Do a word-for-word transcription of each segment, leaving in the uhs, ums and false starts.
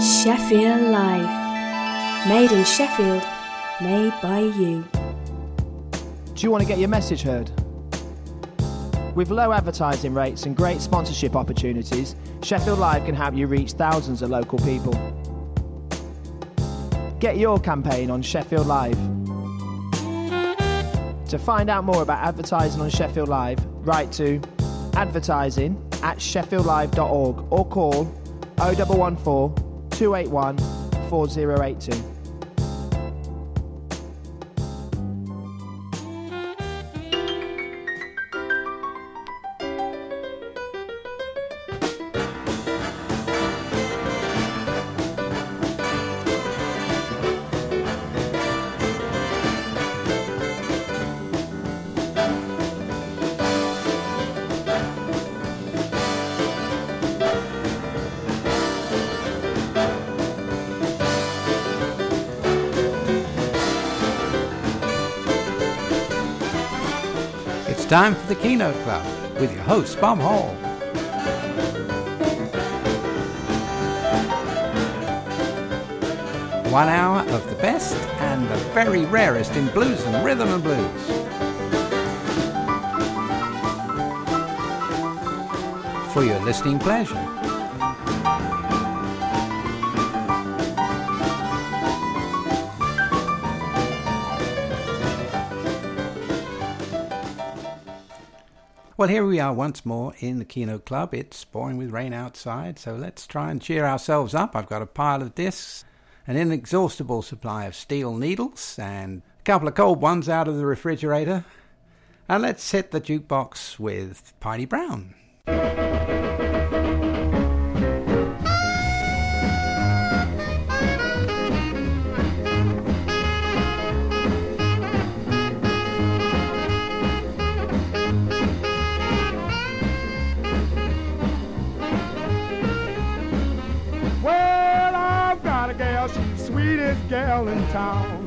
Sheffield Live. Made in Sheffield, made by you. Do you want to get your message heard? With low advertising rates and great sponsorship opportunities, Sheffield Live can help you reach thousands of local people. Get your campaign on Sheffield Live. To find out more about advertising on Sheffield Live, write to advertising at sheffield live dot org or call oh one one four, two eight one, four oh eight two. Time for the Keynote Club with your host, Bob Hall. One hour of the best and the very rarest in blues and rhythm and blues. For your listening pleasure. Well, here we are once more in the Keynote Club. It's pouring with rain outside, so let's try and cheer ourselves up. I've got a pile of discs, an inexhaustible supply of steel needles, and a couple of cold ones out of the refrigerator. And let's hit the jukebox with Piney Brown. Gal in town.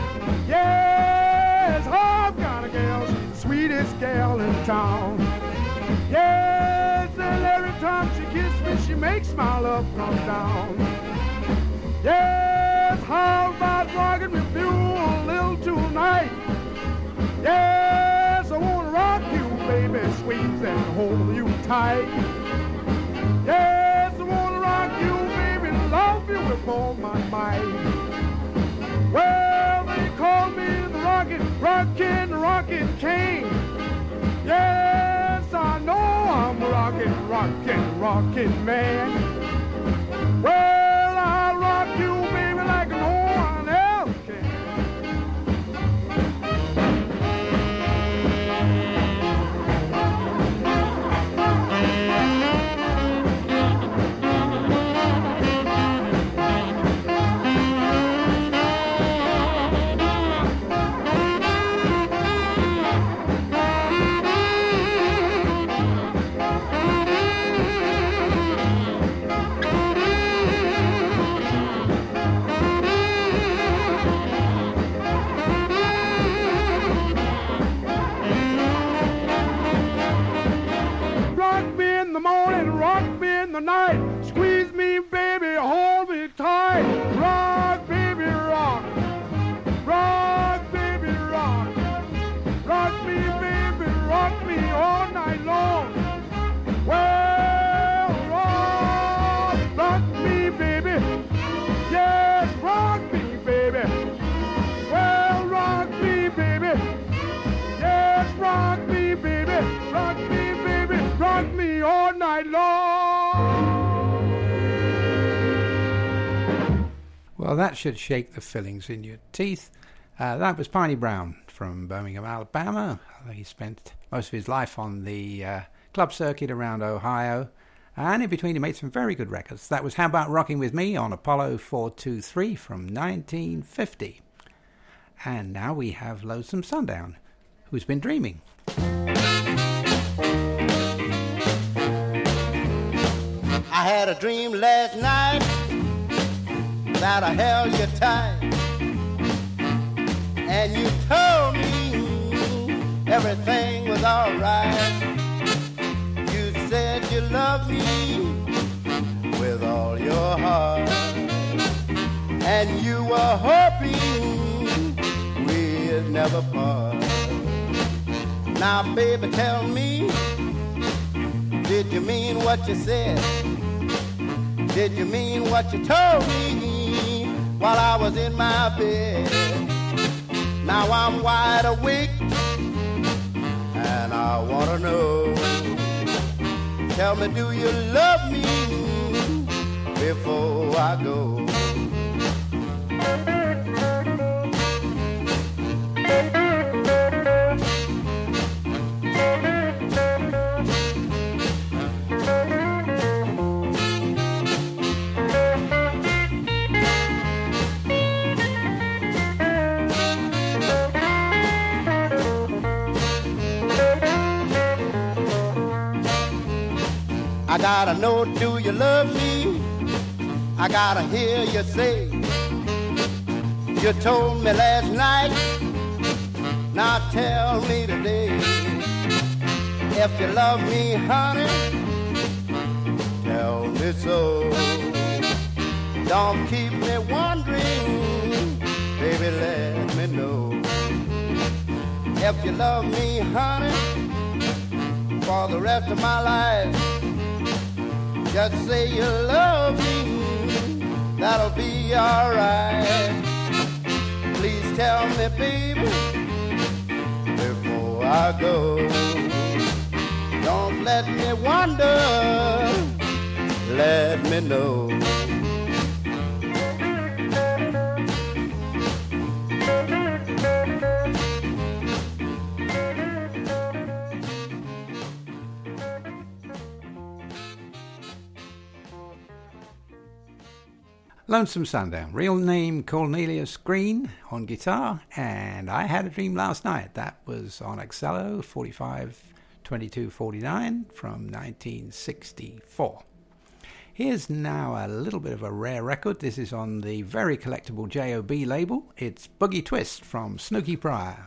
Yes, I've got a gal, she's the sweetest gal in town. Yes, and every time she kisses me, she makes my love come down. Yes, how about rocking with you a little tonight? Yes, I wanna rock you, baby, squeeze and hold you tight. Yes, I wanna rock you, baby, love you with all my might. Well, they call me the rockin', rockin', rockin' king. Yes, I know I'm a rockin', rockin', rockin' man. Well, I'll rock you, baby, like no one else can. The night, squeeze me, baby, hold me tight. Rock, baby, rock. Rock, baby, rock. Rock me, baby, rock me all night long. Well, rock, rock me, baby. Yes, rock me, baby. Well, rock me, baby. Yes, rock me, baby. Rock me, baby. Rock me all night long. Well, that should shake the fillings in your teeth. Uh, that was Piney Brown from Birmingham, Alabama. He spent most of his life on the uh, club circuit around Ohio. And in between, he made some very good records. That was How About Rocking With Me on Apollo four two three from nineteen fifty. And now we have Lonesome Sundown, Who's Been Dreaming. I had a dream last night that I held you tight, and you told me everything was all right. You said you loved me with all your heart. and you were hoping we'd never part. Now, baby, tell me, did you mean what you said? Did you mean what you told me while I was in my bed? Now I'm wide awake and I wanna know. Tell me, do you love me before I go? I gotta know, do you love me? I gotta hear you say. You told me last night, now tell me today. If you love me, honey, tell me so. Don't keep me wondering, baby, let me know. If you love me, honey, for the rest of my life, just say you love me, that'll be alright. Please tell me, baby, before I go. Don't let me wonder, let me know. Lonesome Sundown, real name Cornelius Green on guitar, and I Had a Dream Last Night. That was on Excello forty-five twenty-two forty-nine from nineteen sixty-four. Here's now a little bit of a rare record. This is on the very collectible J O B label. It's Boogie Twist from Snooky Pryor.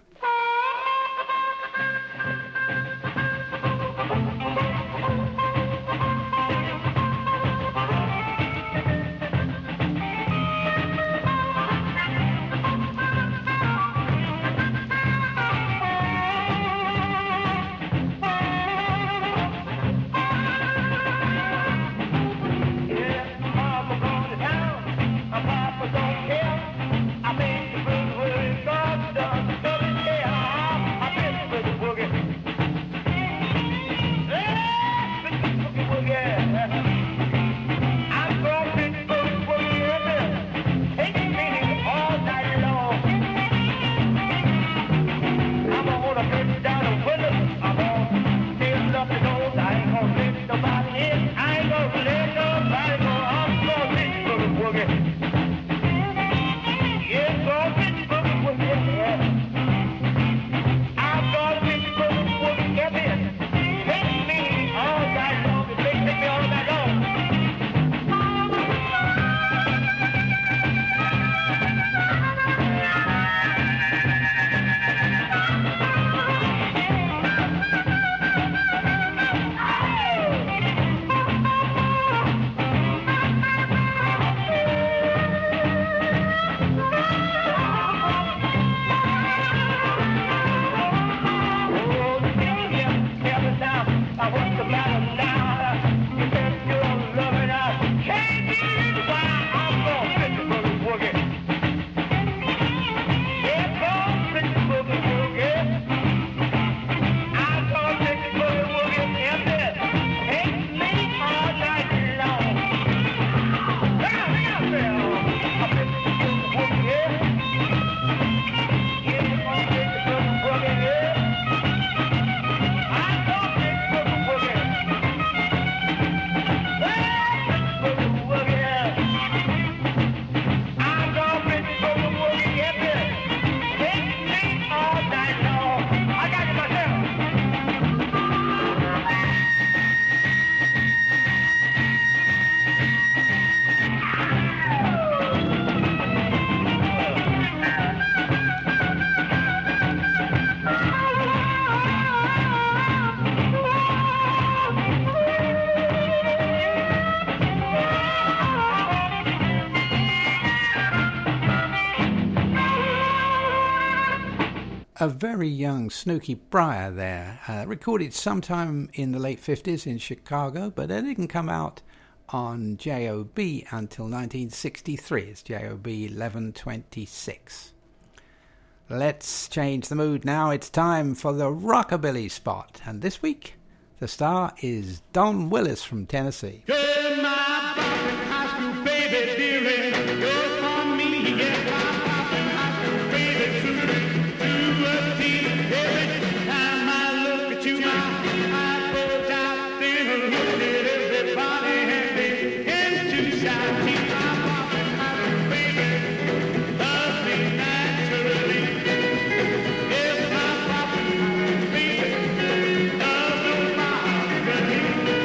A very young Snooky Pryor there, uh, recorded sometime in the late fifties in Chicago, but it didn't come out on J O B until nineteen sixty-three. It's J O B eleven twenty-six. Let's change the mood now. It's time for the Rockabilly Spot, and this week the star is Don Willis from Tennessee. You're my poppin' high school baby, dearie. You're for me, yeah, my poppin' high school baby, true to a T. Every time I look at you, my eyes go down, then look at everybody, and they end to shout. Keep my poppin' high school baby, love me naturally. Yes, my poppin' high school baby, love nobody but you.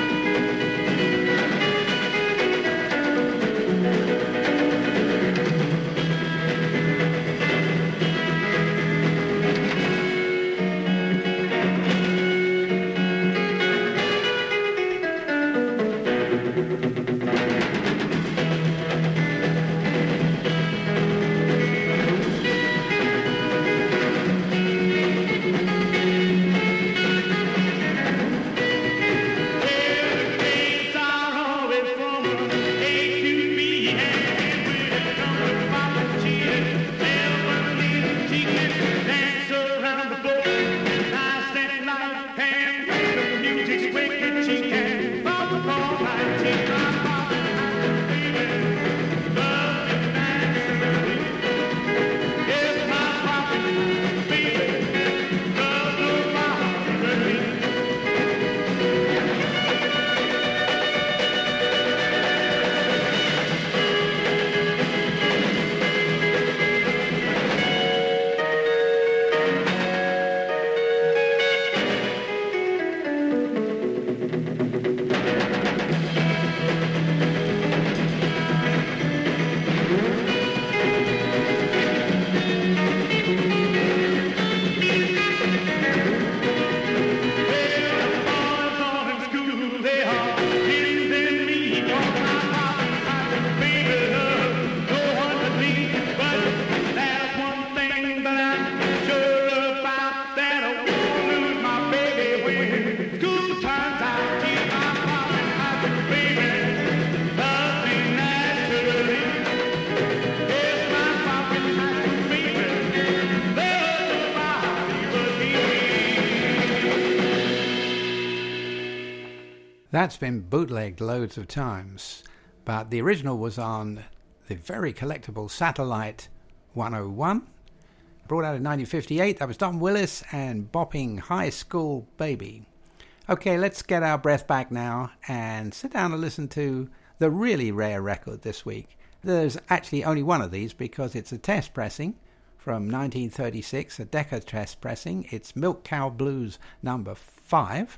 That's been bootlegged loads of times, but the original was on the very collectible Satellite one oh one, brought out in nineteen fifty-eight. That was Don Willis and Bopping High School Baby. Okay, let's get our breath back now and sit down and listen to the really rare record this week. There's actually only one of these because it's a test pressing from nineteen thirty-six, a Decca test pressing. It's Milk Cow Blues number five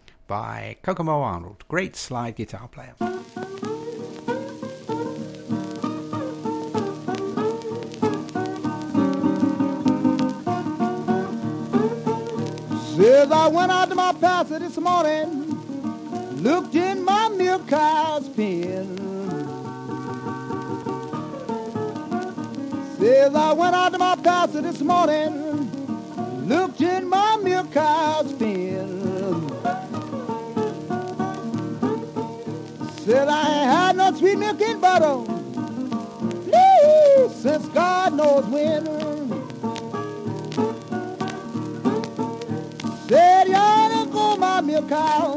by Kokomo Arnold, great slide guitar player. Says I went out to my pasture this morning, looked in my milk cow's pen. Says I went out to my pasture this morning, looked in my milk cow's pen. Said I ain't had no sweet milk and butter, please, since God knows when. Said y'all done go my milk cow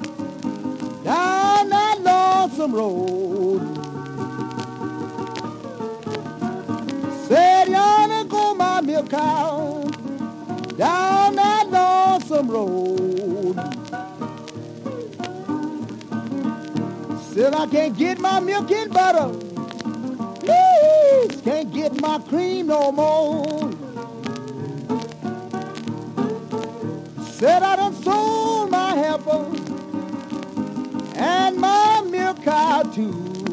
down that lonesome road. Said y'all done go my milk cow down that lonesome road. Said I can't get my milk and butter, please, can't get my cream no more. Said I done sold my heifer and my milk cow too.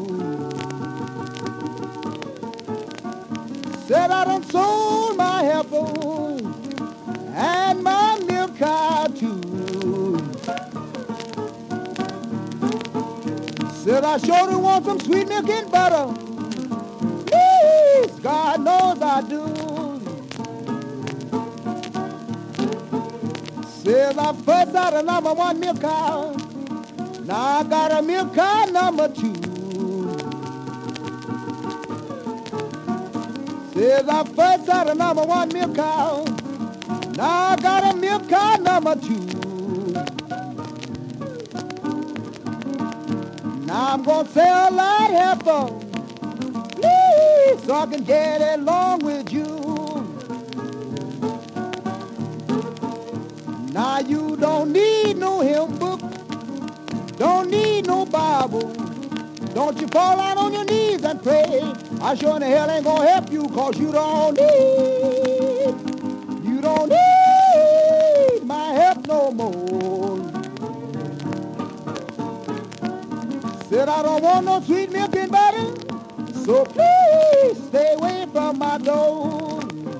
Said I done sold my heifer and my milk cow too. Said I sure do want some sweet milk and butter, please, God knows I do. Says I first got a number one milk cow. Now I got a milk cow number two. Says I first got a number one milk cow. Now I got a milk cow number two. Now I'm gonna sell a lot heifer, please, so I can get along with you. Now you don't need no hymn book, don't need no Bible. Don't you fall out on your knees and pray. I sure in the hell ain't gonna help you, cause you don't need, you don't need my help no more. Said I don't want no sweet milk and butter, so please stay away from my door.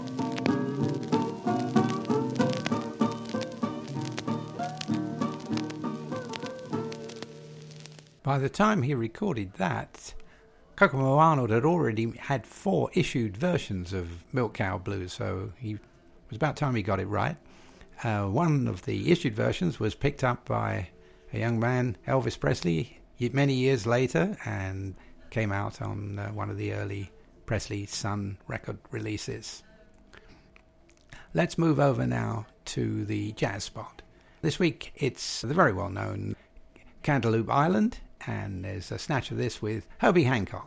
By the time he recorded that, Kokomo Arnold had already had four issued versions of Milk Cow Blues, so he, it was about time he got it right. Uh, one of the issued versions was picked up by a young man, Elvis Presley, many years later, and came out on uh, one of the early Presley Sun record releases. Let's move over now to the jazz spot. This week it's the very well-known Cantaloupe Island, and there's a snatch of this with Herbie Hancock.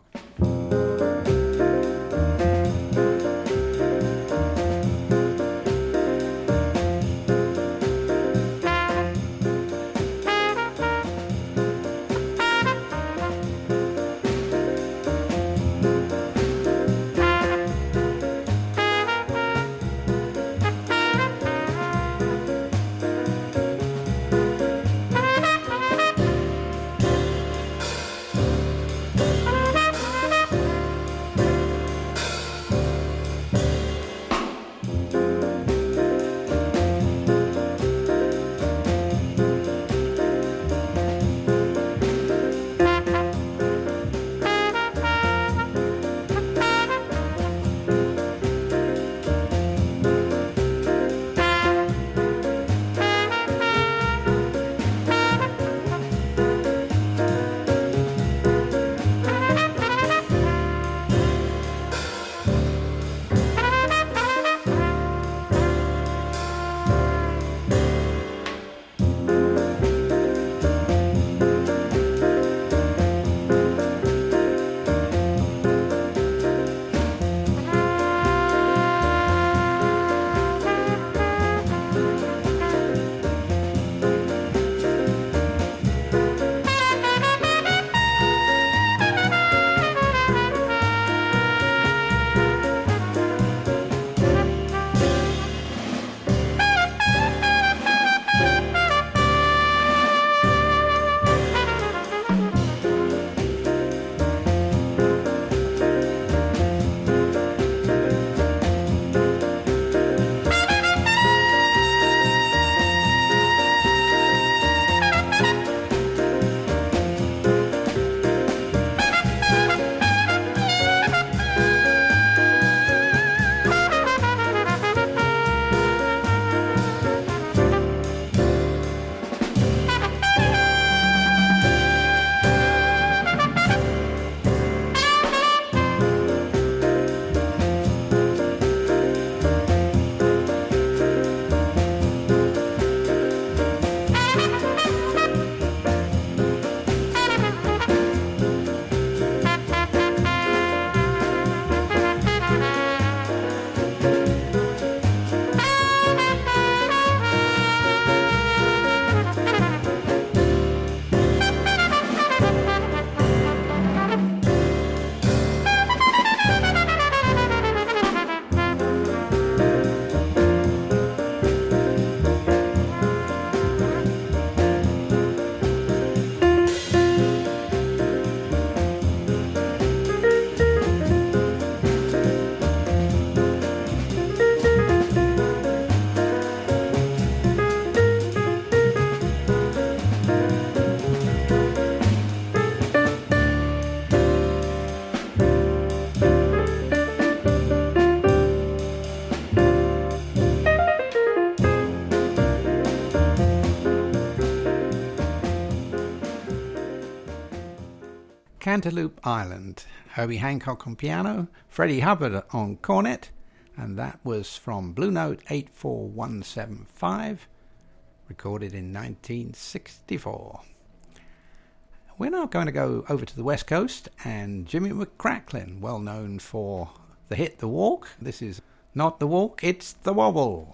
Cantaloupe Island. Herbie Hancock on piano, Freddie Hubbard on cornet, and that was from Blue Note eight four one seven five, recorded in nineteen sixty-four. We're now going to go over to the West Coast, and Jimmy McCracklin, well known for the hit The Walk. This is not The Walk, it's The Wobble.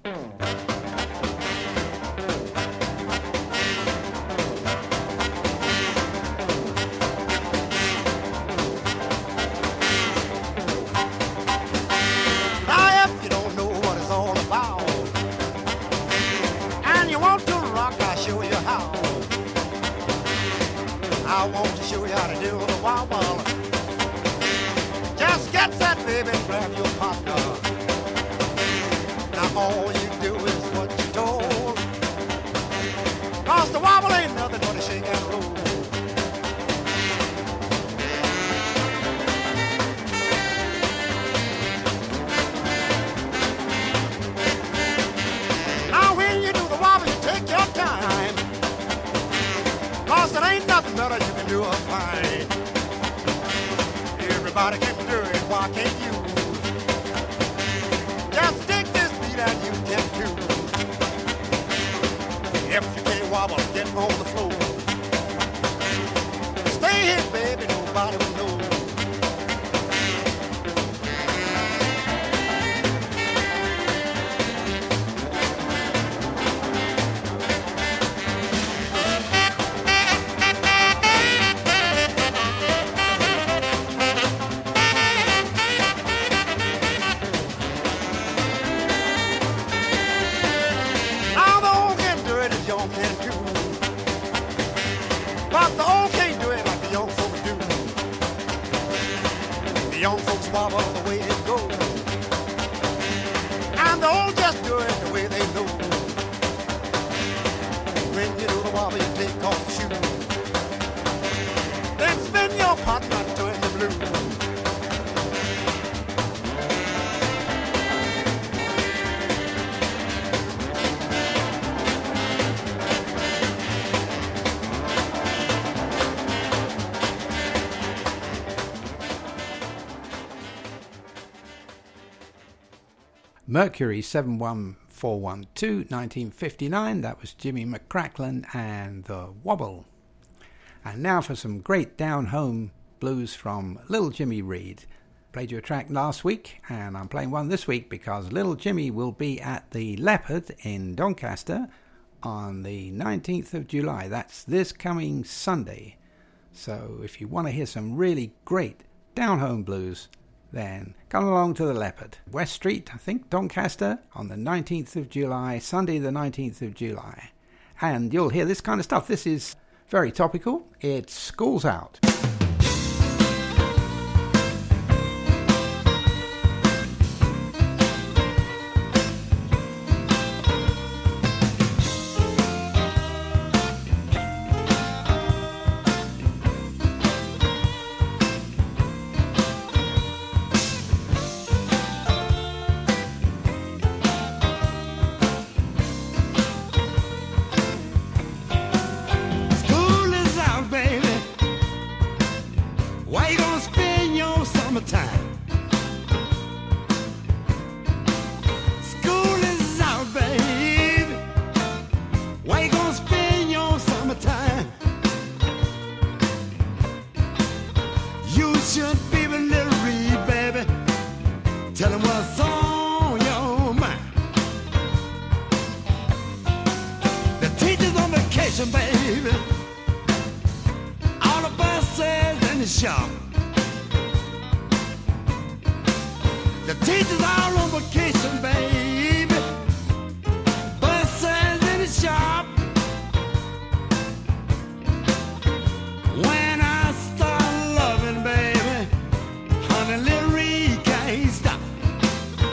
I want to show you how to do the wobble. Just get that, baby, and grab your partner. Now all you do is what you're told. Cause the wobble ain't nothing but a shake and roll. Now when you do the wobble, you take your time. Cause there ain't nothing better you can do a fine. Everybody can do it, why can't you? Just take this beat and you can too. If you can't wobble, get on the floor. Stay here, baby, nobody will know. Wobble the way it goes, and the old just do it the way they know. When you do the wobble, you take off the shoe, then spin your partner to in the blue. Mercury seven one four one two, nineteen fifty-nine, that was Jimmy McCracklin and The Wobble. And now for some great down-home blues from Little Jimmy Reed. Played you a track last week, and I'm playing one this week because Little Jimmy will be at the Leopard in Doncaster on the nineteenth of July. That's this coming Sunday. So if you want to hear some really great down-home blues, then come along to the Leopard. West Street, I think, Doncaster, on the nineteenth of July, Sunday the nineteenth of July. And you'll hear this kind of stuff. This is very topical. It's School's Out. Stop.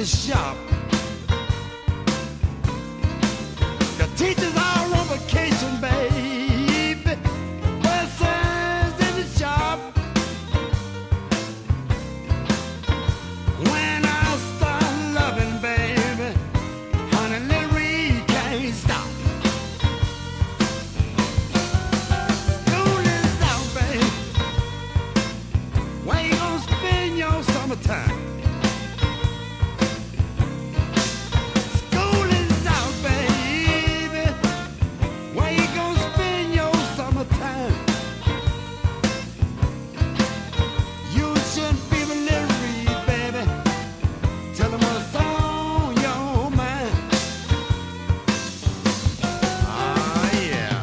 the shop. The teachers are on vacation, baby. Well, son's in the shop. When I start loving, baby, honey, little Reed can't stop. School is out, baby. Where you gonna spend your summertime? School is out, baby. Where you gonna spend your summertime? You should be the little Reed, baby. Tell them what's on your mind. Ah, yeah.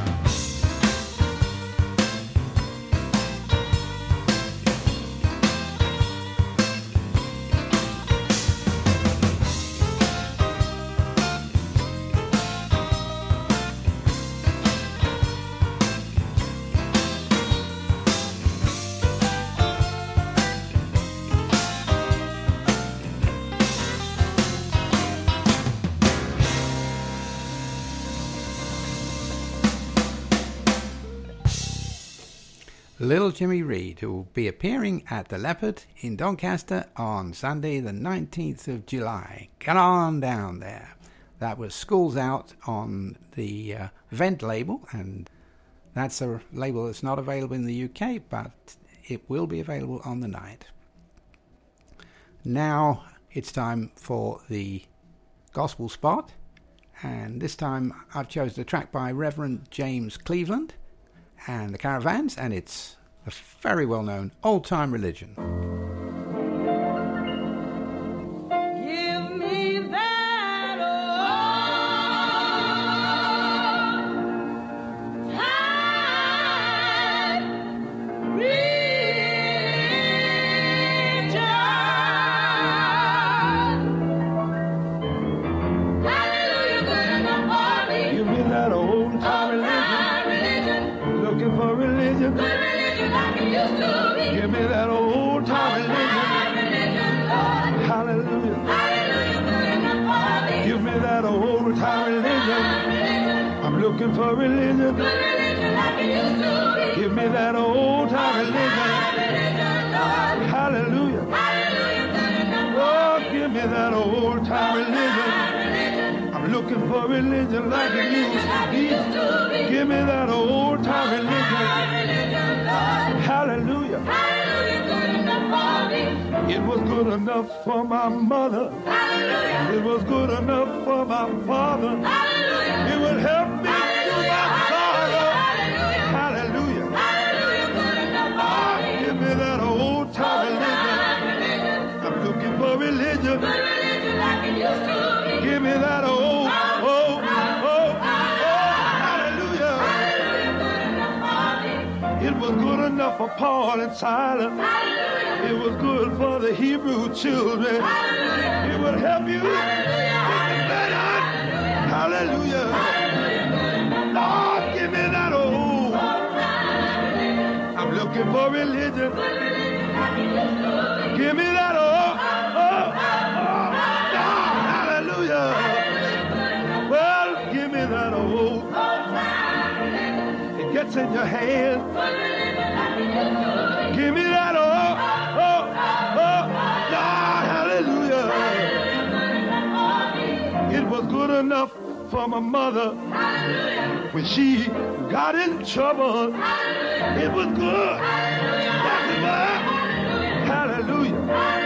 Little Jimmy Reed, who will be appearing at the Leopard in Doncaster on Sunday the nineteenth of July. Get on down there. That was School's Out on the uh, Vent label, and that's a label that's not available in the U K, but it will be available on the night. Now it's time for the Gospel Spot, and this time I've chosen a track by Reverend James Cleveland and the Caravans, and it's a very well-known old-time religion. Give me that old-time religion. Hallelujah, good enough for me. Give me that old-time religion. Looking for religion. Good religion like it used to be. Give me that old-time religion. Religion, Lord. Hallelujah. Hallelujah, good enough for me. Give me that old-time religion. I'm looking for religion. Good religion like it used to be. Give me that old-time religion. Religion, Lord. Hallelujah. Hallelujah, good enough Oh, give me that old-time religion. I'm looking for religion like it used to be. Give me that old-time religion. Hallelujah. It was good enough for my mother. It was good enough for my father. It would help me through my sorrow. Hallelujah. Oh, give me that old-time religion. I'm looking for religion. Give me that old, oh, oh, oh, hallelujah. It was good enough for Paul and Silas. It was good for the Hebrew children. It would help you get the better. Hallelujah. Lord, give me that old. I'm looking for religion. Give me that old. Oh, oh, Lord, hallelujah. Well, give me that old. It gets in your hand. Give me that old. Oh, oh, Lord, hallelujah. It was good enough for my mother when she got in trouble. It was good. Hallelujah.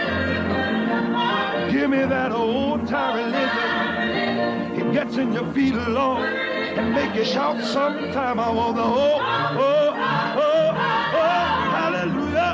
Give me that old time religion. It gets in your feet along and make you shout sometime. I want the oh, oh, oh, oh, hallelujah.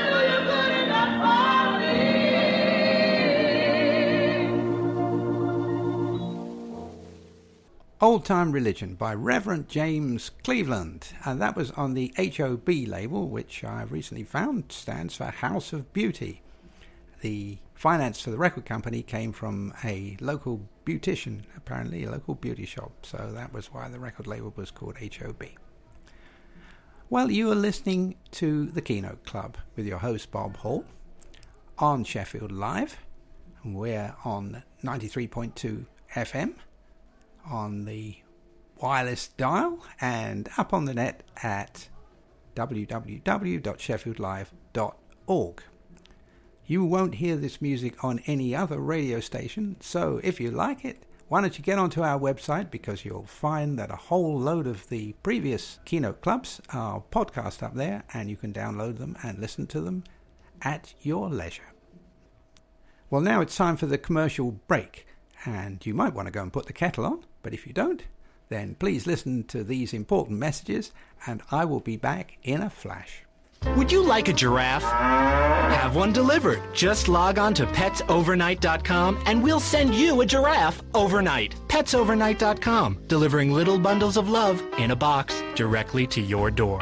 Old Time Religion by Reverend James Cleveland, and that was on the H O B label, which I've recently found stands for House of Beauty. The finance for the record company came from a local beautician, apparently a local beauty shop, so that was why the record label was called H O B. Well, you are listening to the Keynote Club with your host Bob Hall on Sheffield Live. We're on ninety-three point two F M on the wireless dial and up on the net at w w w dot sheffield live dot org. You won't hear this music on any other radio station, so if you like it, why don't you get onto our website, because you'll find that a whole load of the previous Keynote Clubs are podcast up there, and you can download them and listen to them at your leisure. Well, now it's time for the commercial break, and you might want to go and put the kettle on, but if you don't, then please listen to these important messages, and I will be back in a flash. Would you like a giraffe? Have one delivered. Just log on to pets overnight dot com and we'll send you a giraffe overnight. pets overnight dot com, delivering little bundles of love in a box directly to your door.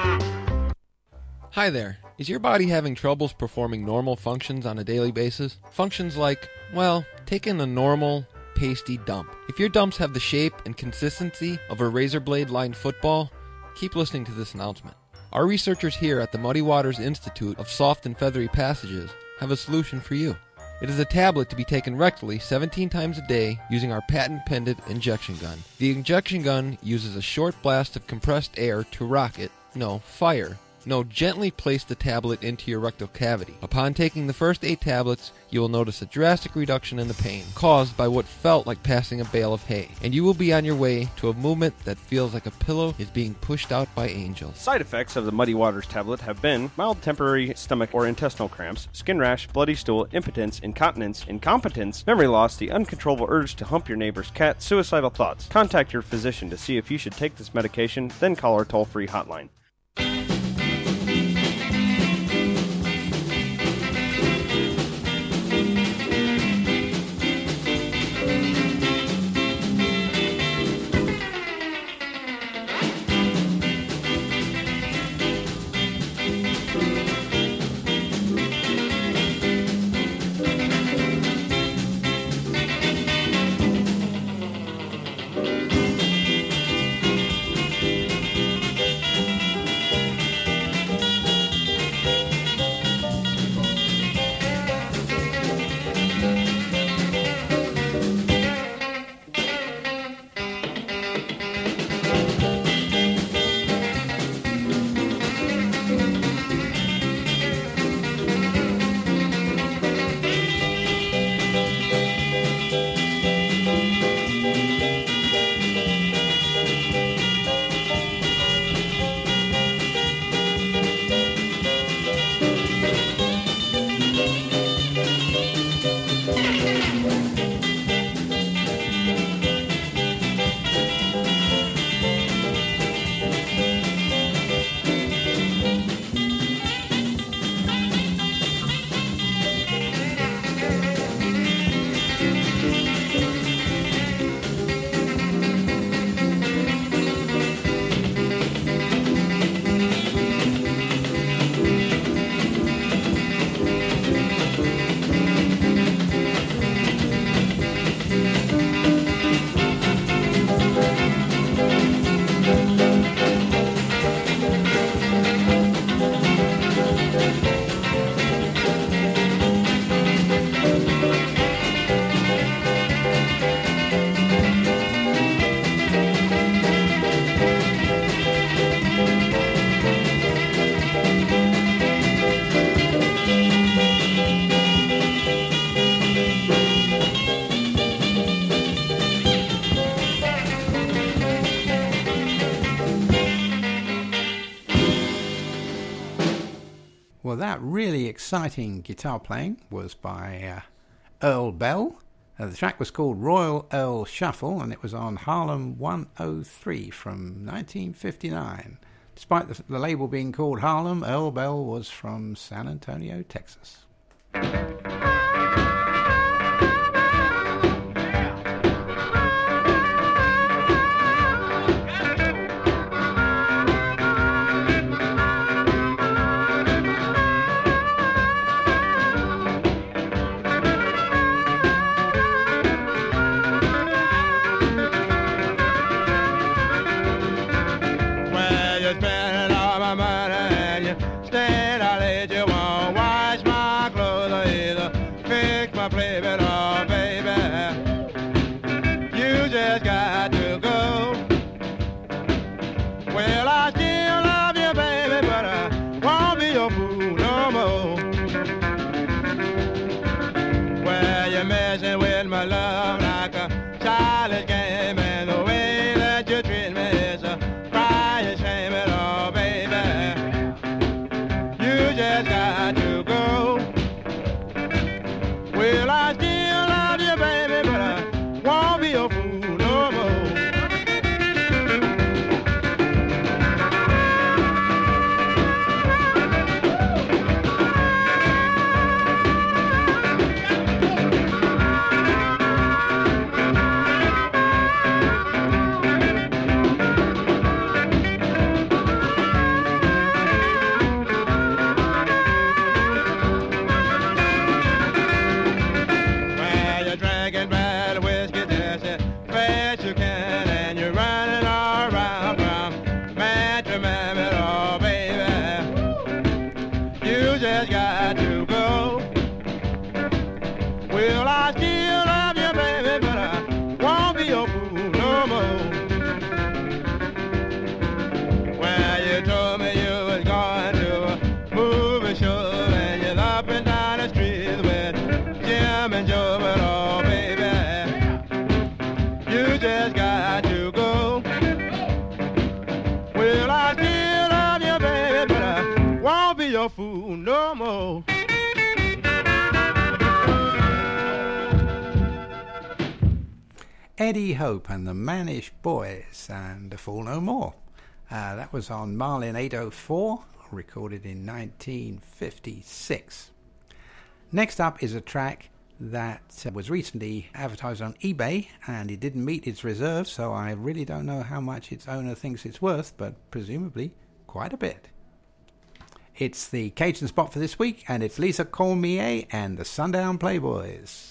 Hi there. Is your body having troubles performing normal functions on a daily basis? Functions like, well, taking a normal, pasty dump. If your dumps have the shape and consistency of a razor blade lined football, keep listening to this announcement. Our researchers here at the Muddy Waters Institute of Soft and Feathery Passages have a solution for you. It is a tablet to be taken rectally seventeen times a day using our patent-pended injection gun. The injection gun uses a short blast of compressed air to rocket, no, fire, no, gently place the tablet into your rectal cavity. Upon taking the first eight tablets, you will notice a drastic reduction in the pain caused by what felt like passing a bale of hay, and you will be on your way to a movement that feels like a pillow is being pushed out by angels. Side effects of the Muddy Waters tablet have been mild temporary stomach or intestinal cramps, skin rash, bloody stool, impotence, incontinence, incompetence, memory loss, the uncontrollable urge to hump your neighbor's cat, suicidal thoughts. Contact your physician to see if you should take this medication, then call our toll-free hotline. Well, that really exciting guitar playing was by uh, Earl Bell. Uh, the track was called Royal Earl Shuffle, and it was on Harlem one oh three from nineteen fifty-nine. Despite the, the label being called Harlem, Earl Bell was from San Antonio, Texas. Instead, I let you on wash my clothes or either fix my play You just got to go. Well, I still love you, baby, but I won't be your fool no more. Well, you told me you was going to a movie show, and you're up and down the street with Jim and Joe, but oh, baby, you just got to go. Well, I still love you, baby, but I won't be your fool no more. Eddie Hope and the Manish Boys and A Fool No More. Uh, that was on Marlin eight oh four, recorded in nineteen fifty-six. Next up is a track that was recently advertised on eBay, and it didn't meet its reserve, so I really don't know how much its owner thinks it's worth, but presumably quite a bit. It's the Cajun spot for this week, and it's Lisa Cormier and the Sundown Playboys.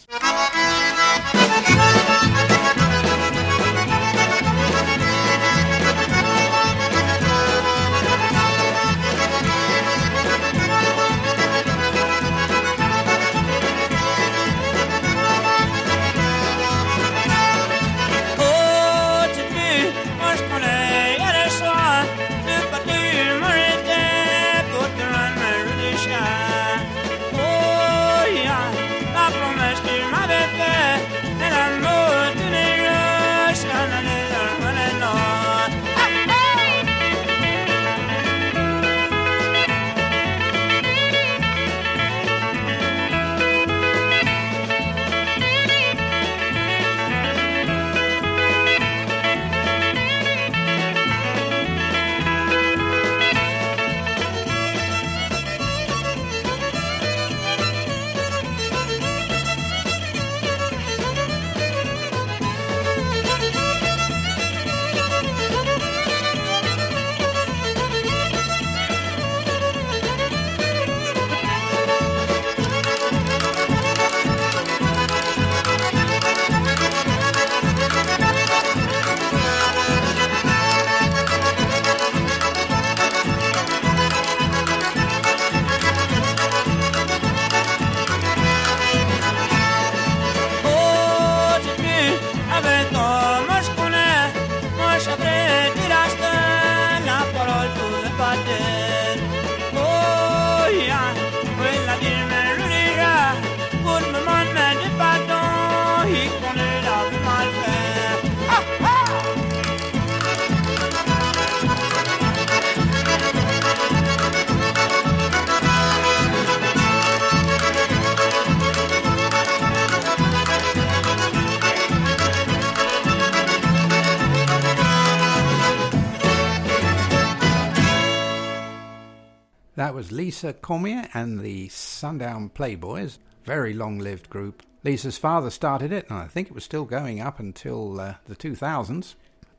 That was Lisa Cormier and the Sundown Playboys, very long-lived group. Lisa's father started it, and I think it was still going up until uh, the two thousands.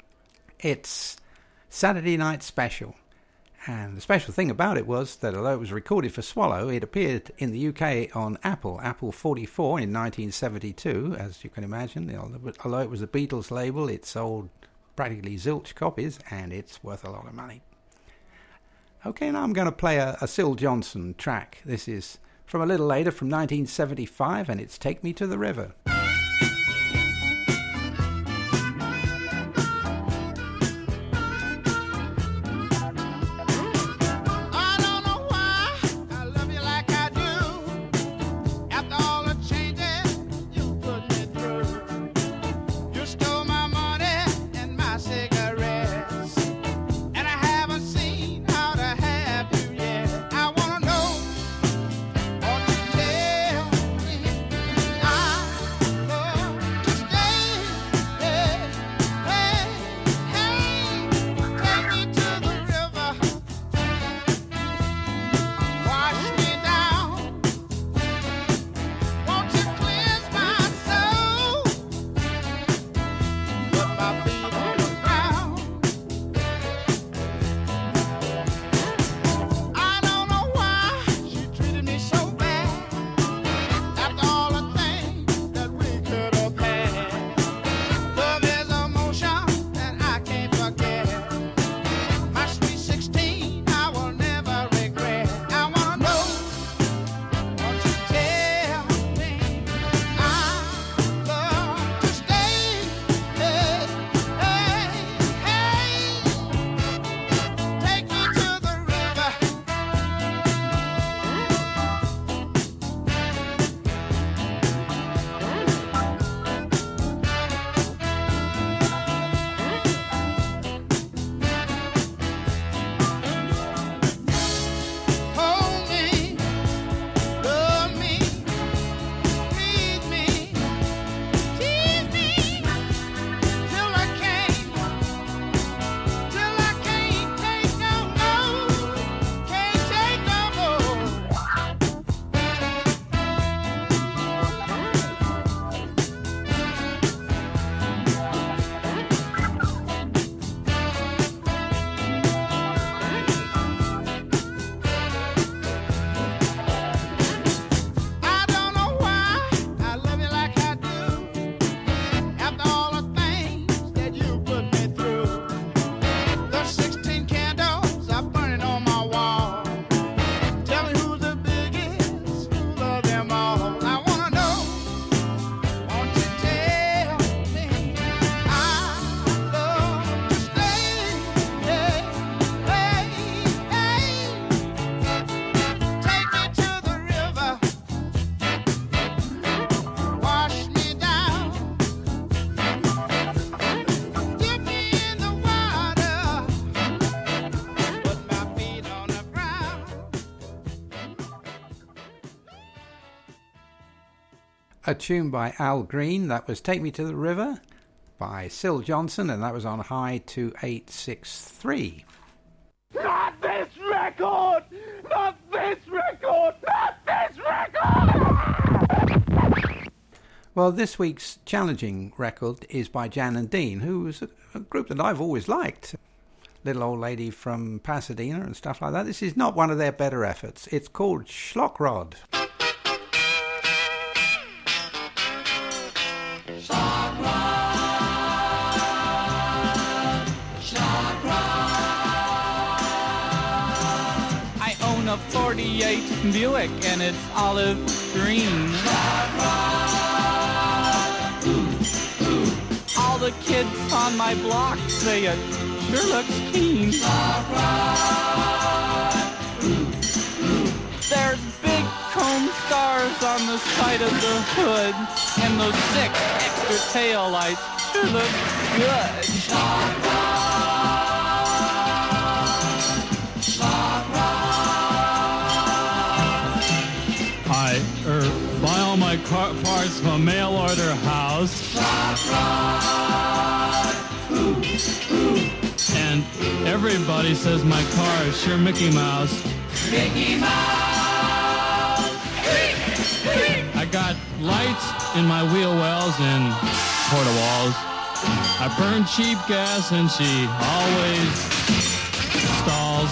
It's Saturday Night Special, and the special thing about it was that although it was recorded for Swallow, it appeared in the U K on Apple, Apple forty-four in nineteen seventy-two, as you can imagine. Although it was a Beatles label, it sold practically zilch copies, and it's worth a lot of money. Okay, now I'm going to play a, a Syl Johnson track. This is from a little later, from nineteen seventy-five, and it's Take Me to the River. I a tune by Al Green. That was Take Me to the River by Syl Johnson, and that was on High two eight six three. Not this record! Not this record! Not this record! Well, this week's challenging record is by Jan and Dean, who is a, a group that I've always liked. Little old lady from Pasadena and stuff like that. This is not one of their better efforts. It's called Schlock Rod. Schlock Rod, Schlock Rod. I own a forty-eight Buick and it's olive green. Schlock Rod. Ooh, ooh. All the kids on my block say it sure looks keen. Schlock Rod. Ooh, ooh. There's big chrome stars on the side of the hood, and those six extra tail lights sure look good. Schlock Rod. Schlock Rod. I er, buy all my car parts from a mail order house. Schlock Rod. Ooh, ooh. And everybody says my car is sure Mickey Mouse. Mickey Mouse. I got lights in my wheel wells and porta walls. I burn cheap gas and she always stalls.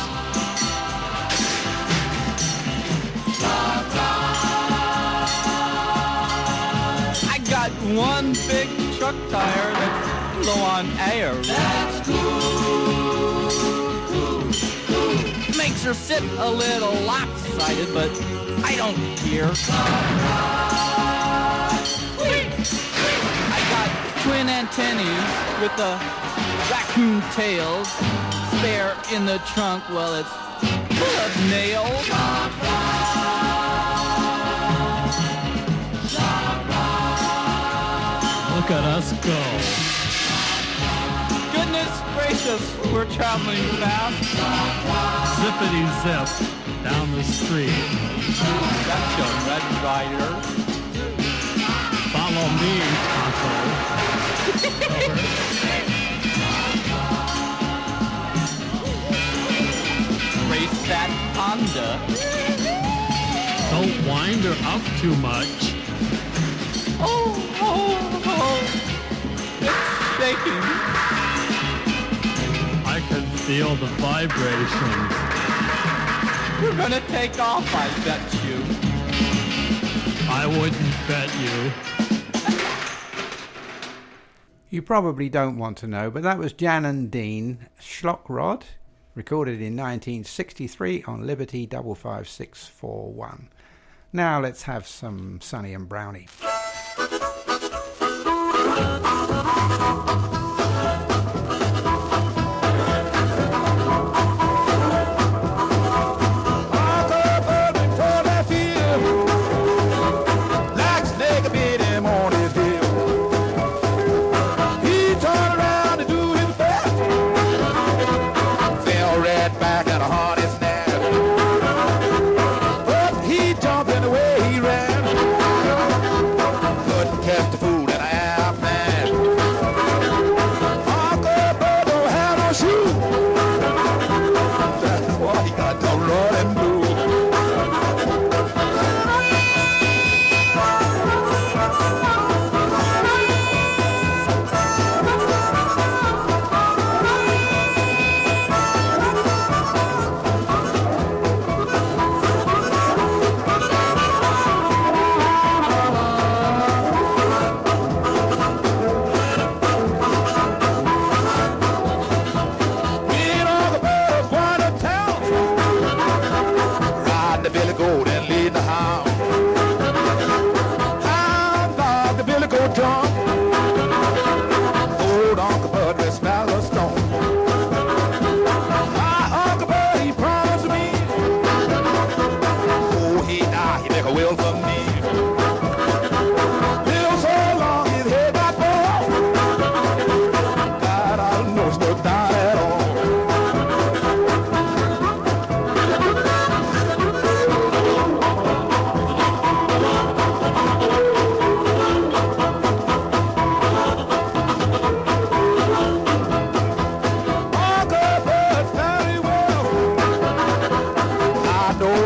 I got one big truck tire that's low on air. That's cool. Cool, cool. Makes her sit a little lopsided, but I don't care. I got twin antennae with the raccoon tails. Spare in the trunk, well, it's full of nails. Look at us go. Goodness gracious, we're traveling fast. Zippity zip down the street. That's your Red Rider. Follow me, Tonto. Race that Honda. Don't wind her up too much. Oh, oh, oh. It's shaking. I can feel the vibrations. We're gonna take off, I bet you. I wouldn't bet you. You probably don't want to know, but that was Jan and Dean, Schlock Rod, recorded in nineteen sixty-three on Liberty five five six four one. Now let's have some Sonny and Brownie.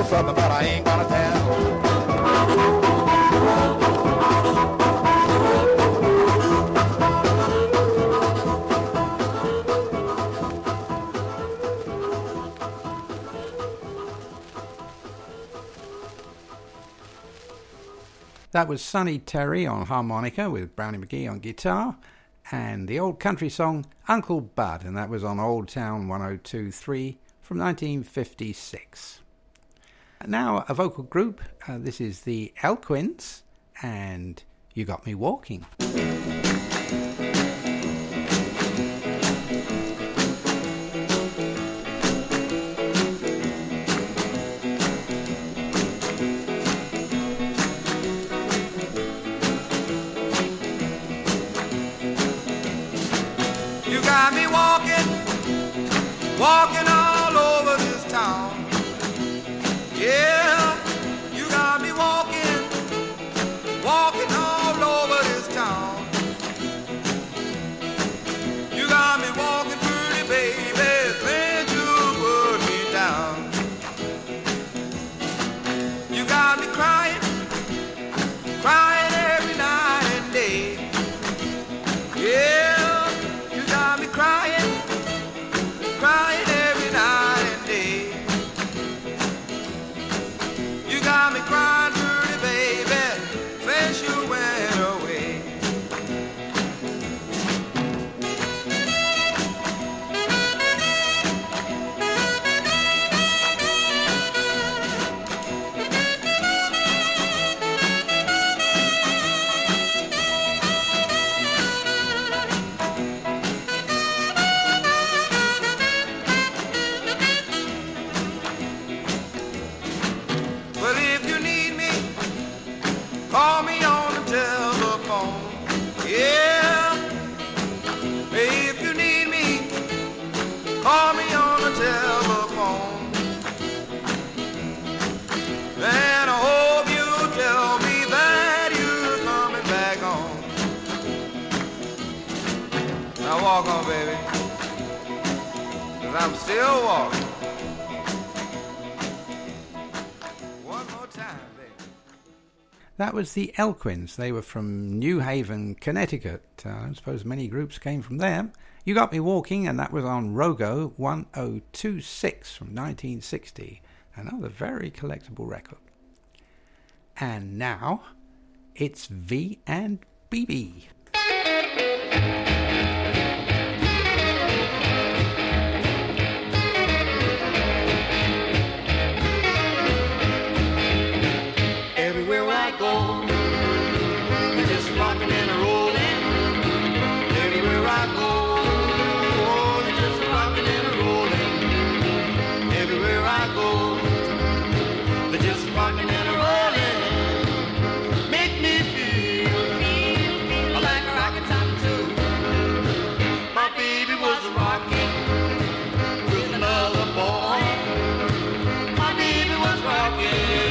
something, but I ain't gonna tell. That was Sonny Terry on harmonica with Brownie McGhee on guitar, and the old country song Uncle Bud, and that was on Old Town one oh two point three from nineteen fifty-six. Now a vocal group, uh, this is the Elquins, and You Got Me Walking. Got me walking, walking all over this town. Yeah, you got me walking, walking all over this town. You got me walking pretty, baby, when you put me down. You got me crying, crying every night and day. Yeah. Crying, crying every night and day. You got me crying pretty, baby, since you went away. Call me on the telephone, yeah. If you need me, call me on the telephone. And I hope you tell me that you're coming back home. Now walk on, baby, 'cause I'm still walking. That was the Elquins. They were from New Haven, Connecticut. Uh, I suppose many groups came from there. You Got Me Walking, and that was on Rogo one oh two six from nineteen sixty. Another very collectible record. And now, it's V and B B. Everywhere I go, we're just rocking and rolling. Everywhere I go, we're just rocking and rolling. Everywhere I go, we're just rocking and rolling. Make me feel, feel like a rockin' time too. My baby was rocking with another boy. My baby was rocking.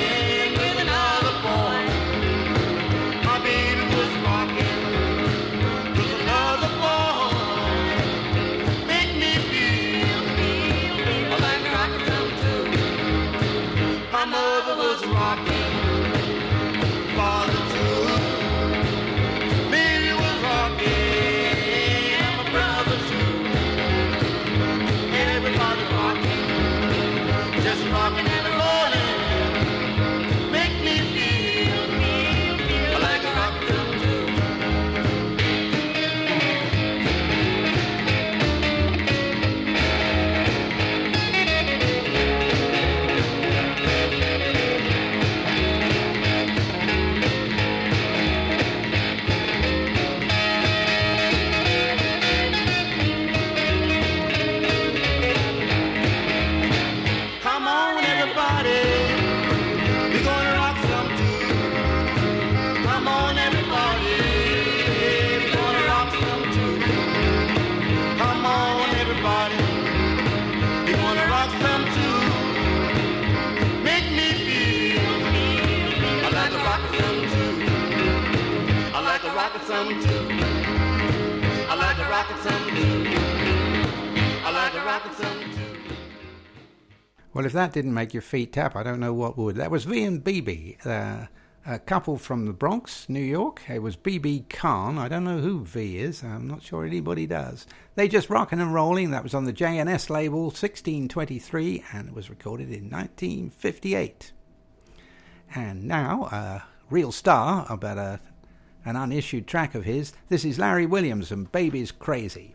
Some too. I like to rock it some too. I like to rock it some too. Well, if that didn't make your feet tap, I don't know what would. That was V and B B, uh, a couple from the Bronx, New York. It was B B Khan. I don't know who V is. I'm not sure anybody does. They Just Rockin' and Rolling. That was on the J N S label, sixteen twenty-three, and it was recorded in nineteen fifty-eight. And now, a real star about a, an unissued track of his. This is Larry Williams and Baby's Crazy.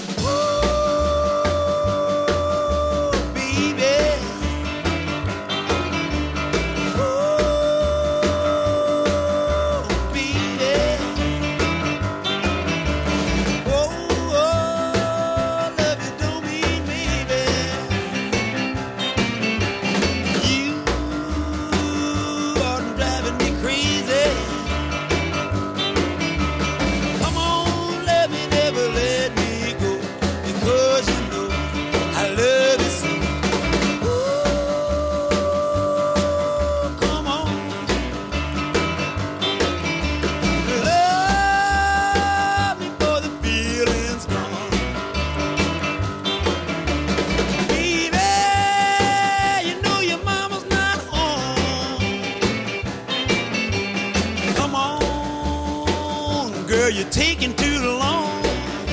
You're taking too long.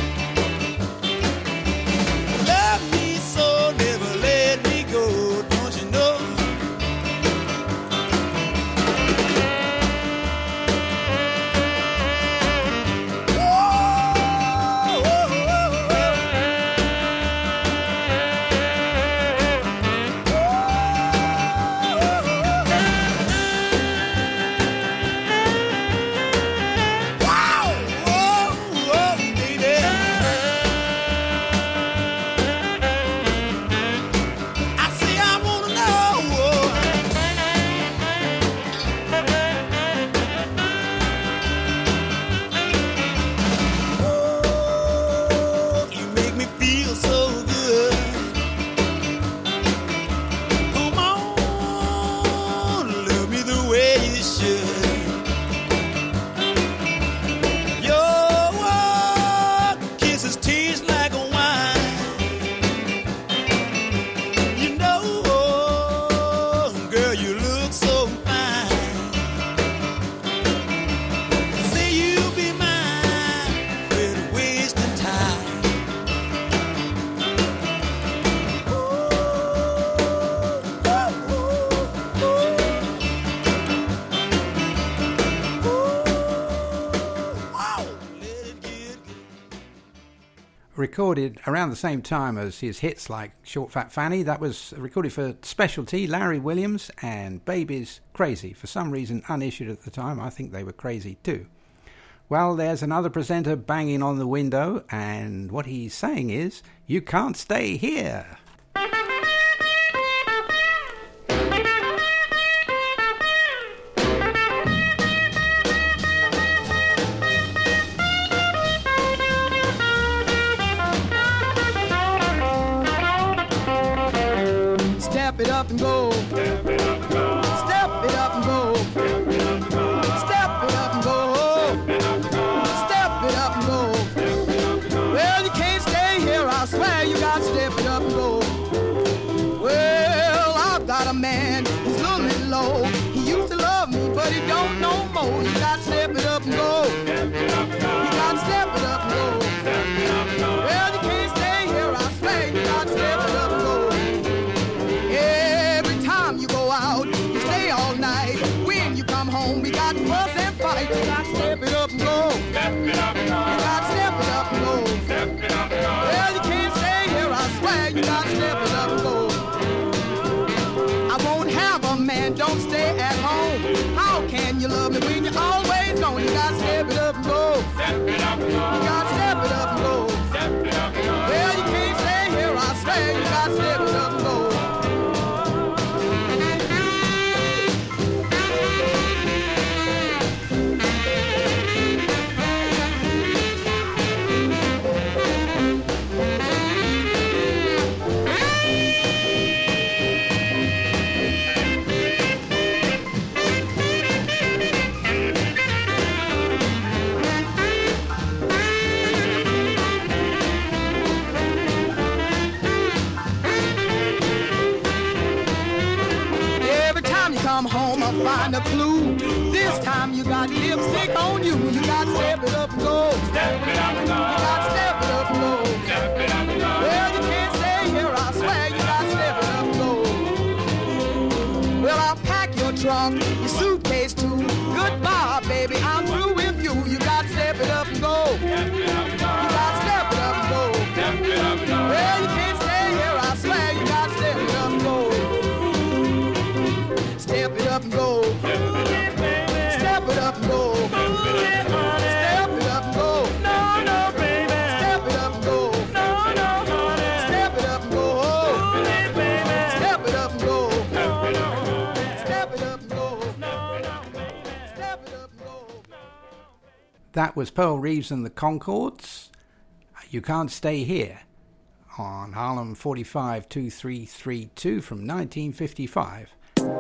Love me so, never let me go, don't you know? Whoa, whoa, whoa, Recorded around the same time as his hits like Short Fat Fanny. That was recorded for Specialty, Larry Williams, and Baby's Crazy. For some reason unissued at the time. I think they were crazy too. Well, there's another presenter banging on the window, and what he's saying is, you can't stay here. Step it up and go. Step it up and go. Step it up and go. Step it up and go. Step it up and go. Step it up and go. Well, you can't stay here. I swear you got to step it up and go. Well, I've got a man. He's a little bit low. He used to love me, but he don't no more. You got to step it up and go. You got to step it up and go. Well, you can't stay here. I swear you got to step it up and go. You go out, you stay all night. When you come home, we got to fuss and fight. You got to step it up and go. Step it up and go. You got to step it up and go. Step it up and go. Well, you can't stay here, I swear. You got to step it up and go. I won't have a man, don't stay at home. How can you love me when you're always gone? You got to step it up and go. Step it up and go. You got to step it up and go. Step it up and go. Well, you can't stay here, I swear. You got to step it up and go. come home and find a clue. This time you got lipstick on you. You got to step it up and go. Step it up and go. You got to step it up and go. Step it up and go. Well, you can't stay here, I swear. You got to step it up and go. Well, I'll pack your trunk, your suitcase too. Goodbye, baby, I'm through with you. You got to step it up and go. Step it up and go. You got to step it up and go. Step it up and go. Well, you can't stay here, I swear. You got to step it up and go. Step it up and go. Step it up and go. Step it up and go. No, no, baby. Step it up and go. No, no, honey. Step it up and go. Step it up and go. Step it up and go. Step it up and go. That was Pearl Reeves and the Concords. You Can't Stay Here on Harlem forty-five two three three two from nineteen fifty-five.